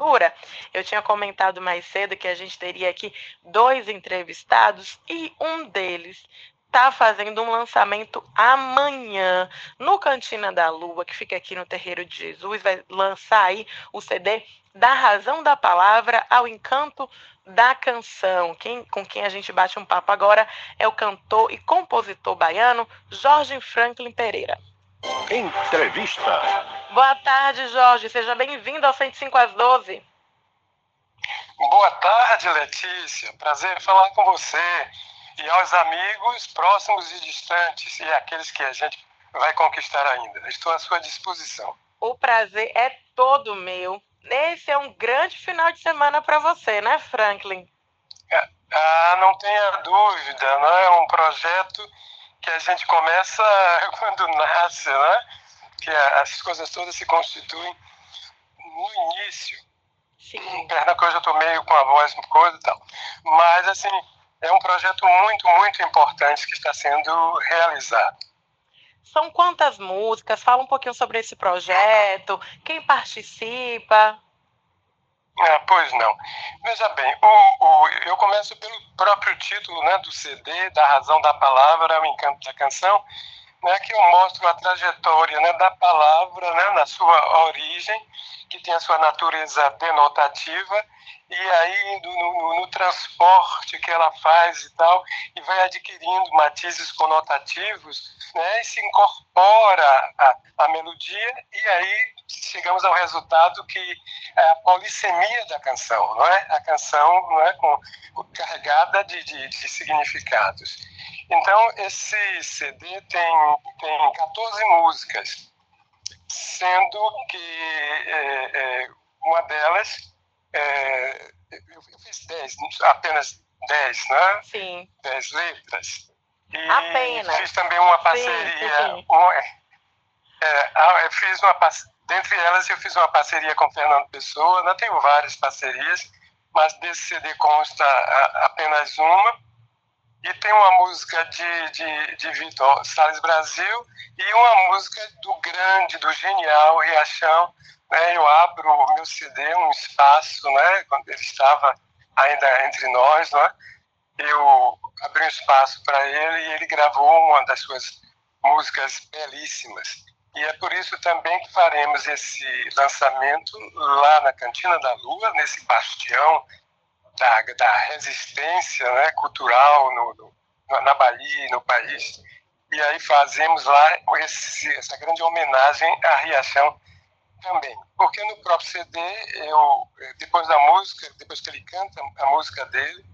literatura. Eu tinha comentado mais cedo que a gente teria aqui 2 entrevistados e um deles está fazendo um lançamento amanhã no Cantina da Lua, que fica aqui no Terreiro de Jesus. Vai lançar aí o CD Da Razão da Palavra ao Encanto da Canção. Com quem a gente bate um papo agora é o cantor e compositor baiano Jorge Franklin Pereira. Entrevista. Boa tarde, Jorge. Seja bem-vindo ao 105 às 12. Boa tarde, Letícia. Prazer falar com você e aos amigos próximos e distantes e aqueles que a gente vai conquistar ainda. Estou à sua disposição. O prazer é todo meu. Esse é um grande final de semana para você, né, Franklin? Não tenha dúvida, não é um projeto que a gente começa quando nasce, né? Que as coisas todas se constituem no início. Sim. Perna que hoje eu estou meio com a voz coisa e tal. Mas, assim, é um projeto muito, muito importante que está sendo realizado. São quantas músicas? Fala um pouquinho sobre esse projeto. Quem participa? Pois não. Veja bem, eu começo pelo próprio título, né, do CD, Da Razão da Palavra, O Encanto da Canção, né, que eu mostro a trajetória, né, da palavra, né, na sua origem, que tem a sua natureza denotativa, e aí no transporte que ela faz e tal, e vai adquirindo matizes conotativos, né, e se incorpora a melodia, e aí chegamos ao resultado que é a polissemia da canção, não é? A canção, não é, carregada de significados. Então, esse CD tem 14 músicas, sendo que uma delas, eu fiz 10, apenas 10, né? Sim. 10 letras. E apenas. Fiz também uma parceria. Sim. Dentre elas, eu fiz uma parceria com Fernando Pessoa, né? Tenho várias parcerias, mas desse CD consta apenas uma. E tem uma música de Vitor Salles Brasil e uma música do genial Riachão. Né? Eu abro o meu CD, um espaço, né? Quando ele estava ainda entre nós, né? Eu abri um espaço para ele e ele gravou uma das suas músicas belíssimas. E é por isso também que faremos esse lançamento lá na Cantina da Lua, nesse bastião da resistência, né, cultural na Bahia e no país. E aí fazemos lá essa grande homenagem a Riachão também. Porque no próprio CD, depois da música, depois que ele canta a música dele,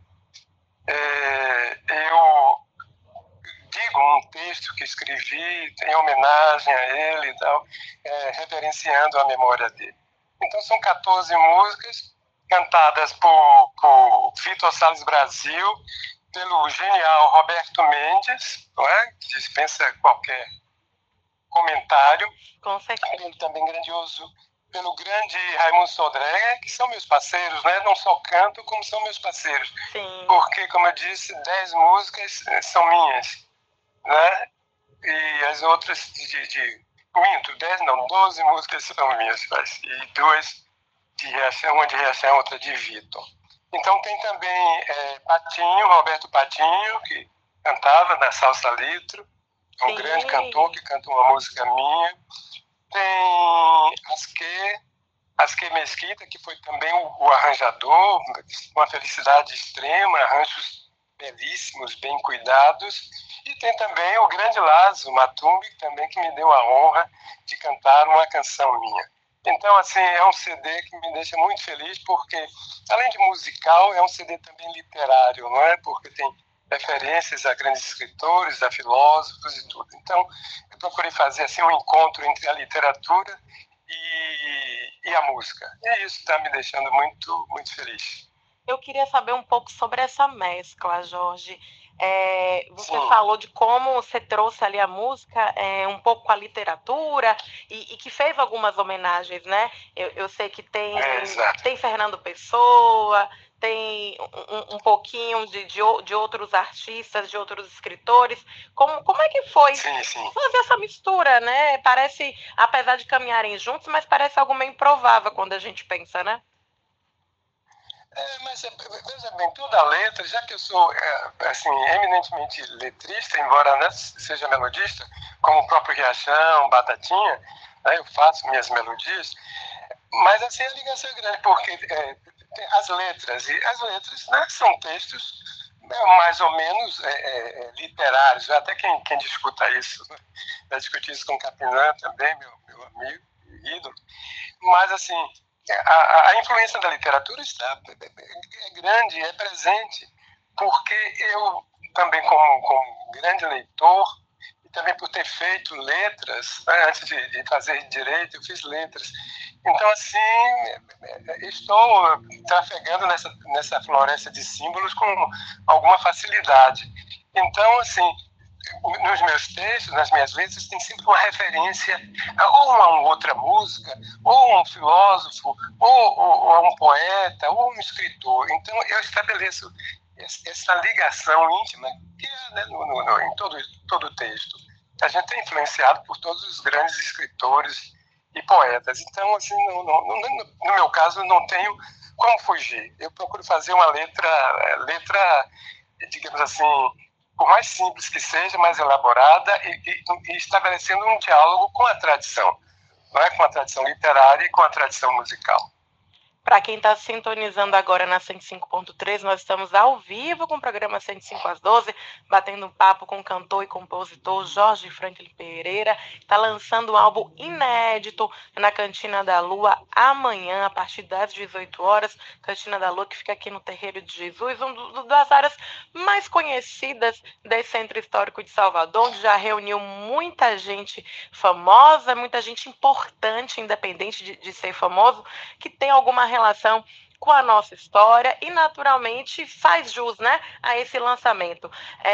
eu digo um texto que escrevi em homenagem a ele e tal, reverenciando a memória dele. Então são 14 músicas cantadas por Vitor Salles Brasil, pelo genial Roberto Mendes, não é? Que dispensa qualquer comentário. Com certeza. Ele também grandioso pelo grande Raimundo Sodré, que são meus parceiros, né? Não só canto, como são meus parceiros. Sim. Porque, como eu disse, 10 músicas são minhas, né? E as outras minto, 10 não, 12 músicas são minhas, e 2 de Riachão, uma de Riachão, outra de Vitor. Então tem também Patinho, Roberto Patinho, que cantava na Salsa Litro, é um grande cantor que canta uma música minha. Tem Asque Mesquita, que foi também o arranjador, uma felicidade extrema, arranjos belíssimos, bem cuidados. E tem também o grande Lazo Matumbi, também que me deu a honra de cantar uma canção minha. Então, assim, é um CD que me deixa muito feliz, porque, além de musical, é um CD também literário, não é? Porque tem referências a grandes escritores, a filósofos e tudo. Então, eu procurei fazer assim um encontro entre a literatura e a música. E isso está me deixando muito, muito feliz. Eu queria saber um pouco sobre essa mescla, Jorge. Você Sim. falou de como você trouxe ali a música um pouco com a literatura e que fez algumas homenagens, né? Eu sei que tem Fernando Pessoa, tem um pouquinho de outros artistas, de outros escritores. Como é que foi fazer essa mistura, né? Parece, apesar de caminharem juntos, mas parece algo meio improvável quando a gente pensa, né? Mas veja bem, toda a letra, já que eu sou assim, eminentemente letrista, embora, né, seja melodista, como o próprio Riachão, Batatinha, né, eu faço minhas melodias, mas assim a ligação é grande, porque tem as letras, e as letras, né, são textos mais ou menos literários, até quem discuta isso, né, já discuti isso com o Capinã também, meu amigo, ídolo, mas assim, a influência da literatura é grande, é presente, porque eu também, como grande leitor, e também por ter feito letras, né, antes de fazer direito, eu fiz letras. Então, assim, estou trafegando nessa floresta de símbolos com alguma facilidade. Então, assim, nos meus textos, nas minhas letras, tem sempre uma referência ou a uma outra música, ou a um filósofo, ou a um poeta, ou a um escritor. Então, eu estabeleço essa ligação íntima que é, né, em todo texto. A gente é influenciado por todos os grandes escritores e poetas. Então, assim, no meu caso, não tenho como fugir. Eu procuro fazer uma letra, digamos assim, por mais simples que seja, mais elaborada e estabelecendo um diálogo com a tradição, não é? Com a tradição literária e com a tradição musical. Para quem está sintonizando agora na 105.3, nós estamos ao vivo com o programa 105 às 12, batendo um papo com o cantor e compositor Jorge Franklin Pereira. Está lançando um álbum inédito na Cantina da Lua amanhã, a partir das 18 horas. Cantina da Lua, que fica aqui no Terreiro de Jesus, uma das áreas mais conhecidas desse centro histórico de Salvador, onde já reuniu muita gente famosa, muita gente importante, independente de ser famoso, que tem alguma relação com a nossa história e, naturalmente, faz jus, né, a esse lançamento.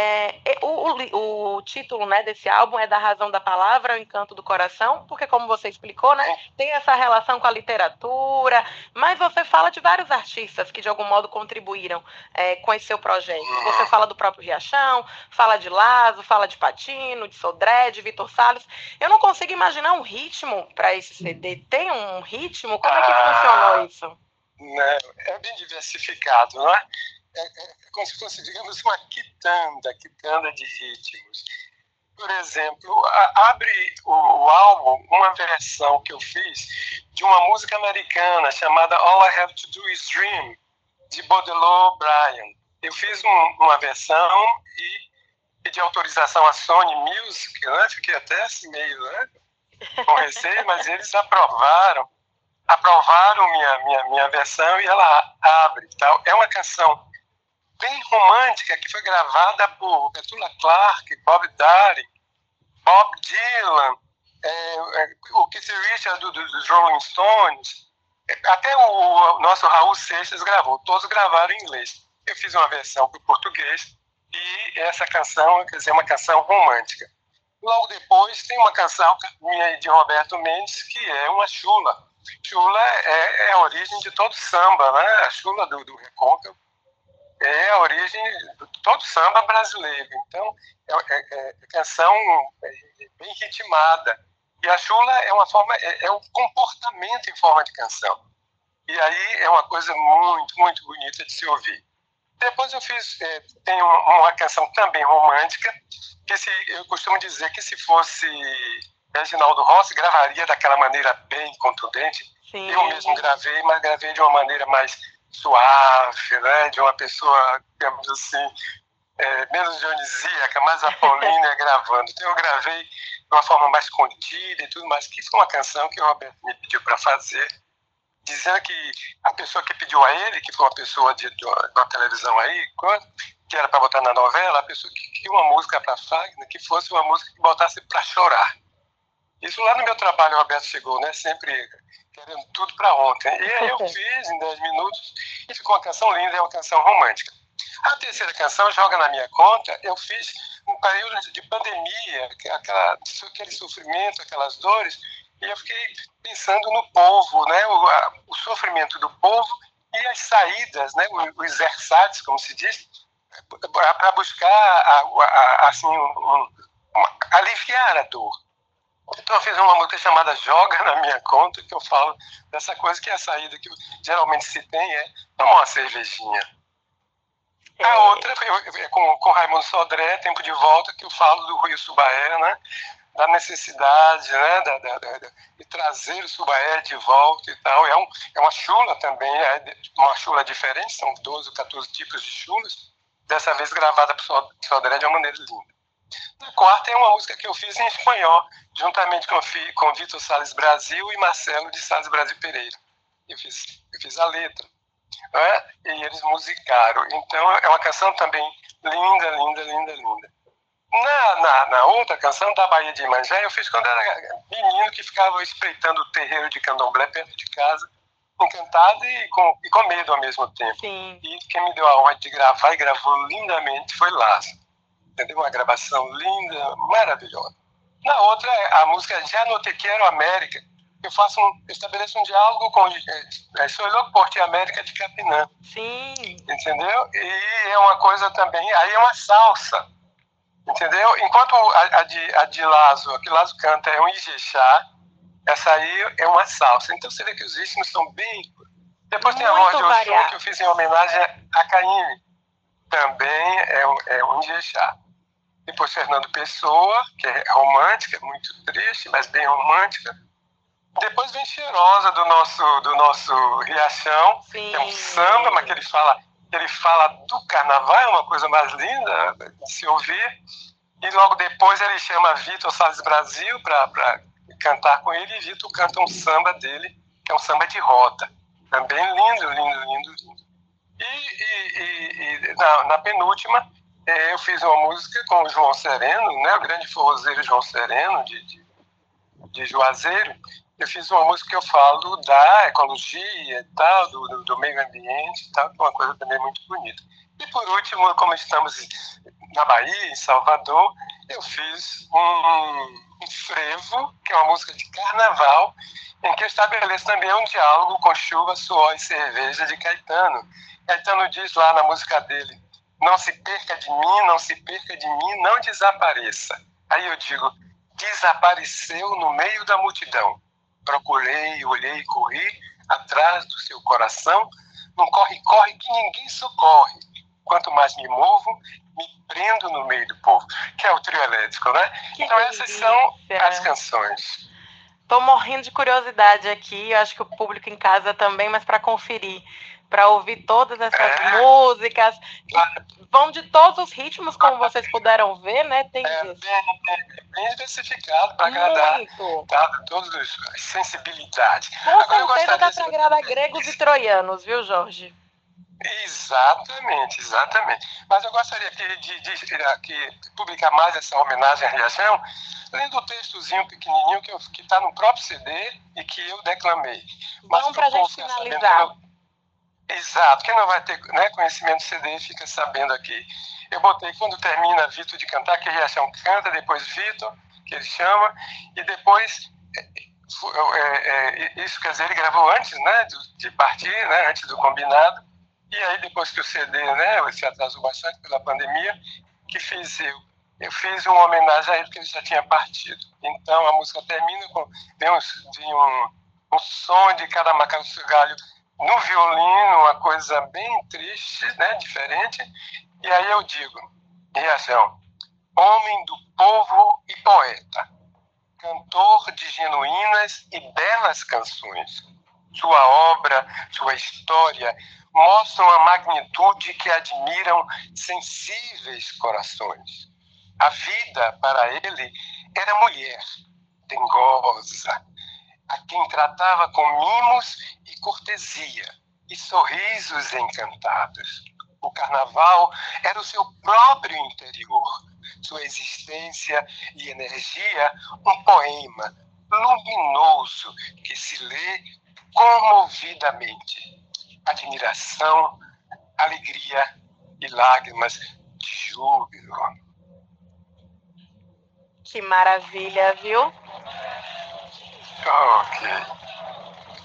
O título, né, desse álbum é Da Razão da Palavra, O Encanto do Coração, porque, como você explicou, né, tem essa relação com a literatura, mas você fala de vários artistas que, de algum modo, contribuíram com esse seu projeto. Você fala do próprio Riachão, fala de Lazo, fala de Patino, de Sodré, de Vitor Salles. Eu não consigo imaginar um ritmo para esse CD. Tem um ritmo? Como é que funcionou isso? Não, é bem diversificado, não é? É como se fosse, digamos, uma quitanda de ritmos. Por exemplo, abre o álbum uma versão que eu fiz de uma música americana chamada All I Have to Do Is Dream, de Baudelaire Bryan. Eu fiz uma versão e pedi autorização à Sony Music, né? Fiquei até assim meio, né, com receio, mas eles aprovaram minha versão e ela abre. Tal. É uma canção bem romântica que foi gravada por Petula Clark, Bob Dylan, Bob Dylan, o Keith Richards dos Rolling Stones, até o nosso Raul Seixas gravou, todos gravaram em inglês. Eu fiz uma versão para o português e essa canção, quer dizer, uma canção romântica. Logo depois tem uma canção minha e de Roberto Mendes, que é uma chula. Chula é a origem de todo samba, né? A chula do Recôncavo é a origem de todo samba brasileiro. Então, é canção bem ritmada. E a chula é uma forma, é um comportamento em forma de canção. E aí é uma coisa muito, muito bonita de se ouvir. Depois eu fiz, tem uma canção também romântica, que eu costumo dizer que se fosse Reginaldo Rossi, gravaria daquela maneira bem contundente. Sim. Eu mesmo gravei, mas gravei de uma maneira mais suave, né? De uma pessoa, digamos assim, menos dionisíaca, mais apolínea gravando. Então eu gravei de uma forma mais contida e tudo mais, que foi uma canção que o Roberto me pediu para fazer, dizendo que a pessoa que pediu a ele, que foi uma pessoa de uma televisão aí, que era para botar na novela, a pessoa que queria uma música para Fagner, que fosse uma música que botasse para chorar. Isso lá no meu trabalho, o Roberto chegou, né? Sempre querendo tudo para ontem. E aí eu fiz em 10 minutos e ficou uma canção linda, é uma canção romântica. A terceira canção, Joga na Minha Conta, eu fiz um período de pandemia, aquele sofrimento, aquelas dores, e eu fiquei pensando no povo, né? O sofrimento do povo e as saídas, né? Os ersatz, como se diz, para buscar assim, aliviar a dor. Então eu fiz uma música chamada Joga na Minha Conta, que eu falo dessa coisa que é a saída que geralmente se tem tomar uma cervejinha. A outra é com Raimundo Sodré, Tempo de Volta, que eu falo do Rio Subaé, né? Da necessidade, né? De trazer o Subaé de volta e tal. É uma chula também, uma chula diferente, são 12 ou 14 tipos de chulas, dessa vez gravada por Sodré de uma maneira linda. A quarta é uma música que eu fiz em espanhol, juntamente com Vitor Salles Brasil e Marcelo de Salles Brasil Pereira. Eu fiz a letra, né? E eles musicaram. Então é uma canção também linda, linda, linda, linda. Na outra canção, da Bahia de Imanjá, eu fiz quando era menino, que ficava espreitando o terreiro de candomblé perto de casa, encantado e com medo ao mesmo tempo. Sim. E quem me deu a honra de gravar e gravou lindamente foi Lázaro. Entendeu? Uma gravação linda, maravilhosa. Na outra, a música Já No Te Quero América, eu estabeleço um diálogo com Sou Louco por Ti América de Capinã. Sim. Entendeu? E é uma coisa também, aí é uma salsa. Entendeu? Enquanto a de Lazo, a que Lazo canta é um Ijexá, essa aí é uma salsa. Então você vê que os ritmos são bem... Depois tem a voz de Oxum, que eu fiz em homenagem a Caíme. Também é um Ijexá. Depois Fernando Pessoa, que é romântica, muito triste, mas bem romântica. Depois vem Cheirosa, do nosso Riachão, Sim. que é um samba, mas que ele fala do carnaval, é uma coisa mais linda de se ouvir. E logo depois ele chama Vitor Salles Brasil para cantar com ele, e Vitor canta um samba dele, que é um samba de roda. Também lindo, lindo, lindo, lindo. E na penúltima, eu fiz uma música com o João Sereno, né, o grande forrozeiro João Sereno, de Juazeiro. Eu fiz uma música que eu falo da ecologia e tal, do meio ambiente e tal, que é uma coisa também muito bonita. E por último, como estamos na Bahia, em Salvador, eu fiz um frevo, que é uma música de carnaval, em que eu estabeleço também um diálogo com Chuva, Suor e Cerveja de Caetano. Caetano diz lá na música dele: não se perca de mim, não se perca de mim, não desapareça. Aí eu digo: desapareceu no meio da multidão. Procurei, olhei, corri atrás do seu coração, num corre-corre que ninguém socorre. Quanto mais me movo, me prendo no meio do povo. Que é o trio elétrico, né? Que então delícia. Essas são as canções. Tô morrendo de curiosidade aqui, eu acho que o público em casa também, mas para conferir, para ouvir todas essas músicas, que vão de todos os ritmos, como vocês puderam ver, né? Tem bem diversificado para agradar todas as sensibilidades. Com certeza dá para agradar gregos e troianos, viu, Jorge? Exatamente, exatamente. Mas eu gostaria de publicar mais essa homenagem à Riachão, lendo o textozinho pequenininho que está no próprio CD e que eu declamei. Vamos para a gente finalizar. Exato. Quem não vai ter, né, conhecimento do CD fica sabendo aqui. Eu botei quando termina Vitor de cantar, que Riachão canta, depois Vitor, que ele chama, e depois... isso quer dizer, ele gravou antes, né, de partir, né, antes do combinado. E aí, depois que o CD, né, se atrasou bastante pela pandemia, que fiz eu fiz uma homenagem a ele, porque ele já tinha partido. Então, a música termina com um som de cada macaco galho no violino, uma coisa bem triste, né, diferente. E aí eu digo: Riachão, homem do povo e poeta, cantor de genuínas e belas canções. Sua obra, sua história mostram a magnitude que admiram sensíveis corações. A vida, para ele, era mulher, dengosa, a quem tratava com mimos e cortesia, e sorrisos encantados. O carnaval era o seu próprio interior, sua existência e energia, um poema luminoso que se lê comovidamente. Admiração, alegria e lágrimas de júbilo. Que maravilha, viu? Ok.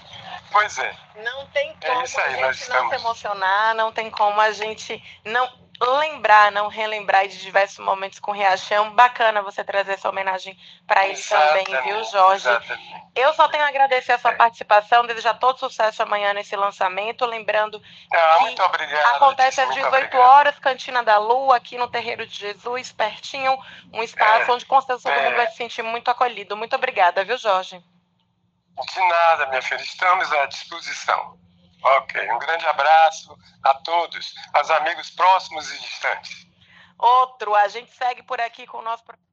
Pois é. Não tem como isso aí, a gente não se emocionar, não tem como a gente não... lembrar, não relembrar de diversos momentos com o Riachão. Bacana você trazer essa homenagem para ele também, viu, Jorge? Exatamente. Eu só tenho a agradecer a sua participação, desejar todo sucesso amanhã nesse lançamento. Lembrando que Muito obrigado. acontece Letícia, às muito 18 obrigado. horas, Cantina da Lua, aqui no Terreiro de Jesus, pertinho, um espaço onde com certeza todo mundo vai se sentir muito acolhido. Muito obrigada, viu, Jorge? De nada, minha filha, estamos à disposição. Ok, um grande abraço a todos, aos amigos próximos e distantes. Outro, a gente segue por aqui com o nosso